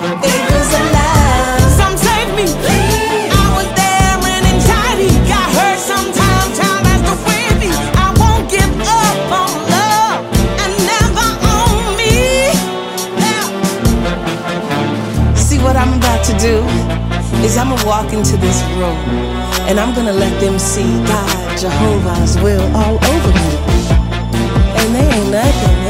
it was a lie. Some save me. I was there in anxiety. Got hurt sometimes, child, that's the way it be. I won't give up on love and never on me. Now, see what I'm about to do is I'ma walk into this room and I'm gonna let them see God, Jehovah's will all over me. And they ain't nothing.